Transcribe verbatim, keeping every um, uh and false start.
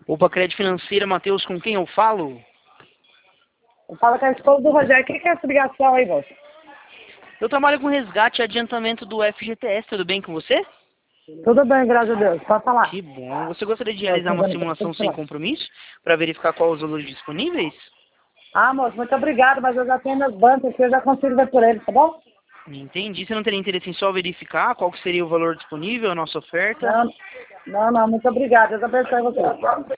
Opa, Crédito Financeira, Matheus, com quem eu falo? Eu falo com a esposa do Rogério. O que que é essa ligação aí, moço? Eu trabalho com resgate e adiantamento do F G T S, tudo bem com você? Tudo bem, graças a Deus. Pode falar. Que bom. Você gostaria de Eu realizar tô uma dando- simulação pode sem falar. compromisso para verificar quais os valores disponíveis? Ah, moço, muito obrigado, mas eu já tenho meus bancos aqui, eu já consigo ver por eles, tá bom? Entendi. Você não teria interesse em só verificar qual que seria o valor disponível, a nossa oferta? Não, não, não, muito obrigado. Deus abençoe você.